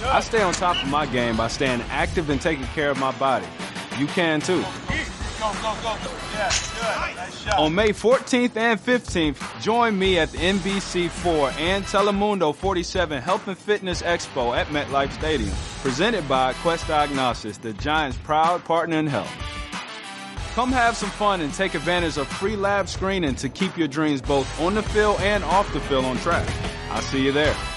I stay on top of my game by staying active and taking care of my body. You can too. Go. Yeah, good. Nice shot. On May 14th and 15th, join me at the NBC4 and Telemundo 47 Health and Fitness Expo at MetLife Stadium, presented by Quest Diagnostics, the Giants' proud partner in health. Come have some fun and take advantage of free lab screening to keep your dreams both on the field and off the field on track. I'll see you there.